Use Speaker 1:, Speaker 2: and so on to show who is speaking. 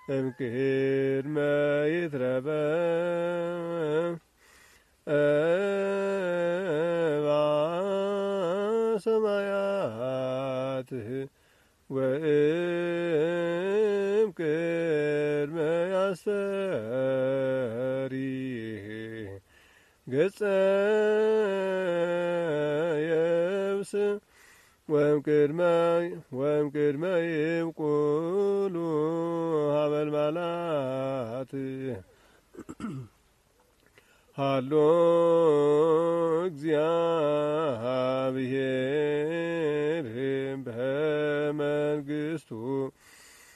Speaker 1: እምቅድመ ይትረፈ ሰማያት ወእምቅድመ ያስተሪ ገጸ የብስ ወእምቅድመ ይብቁሉ ሀበልባላት ሃሎ እግዚአብሔር በመንግሥቱ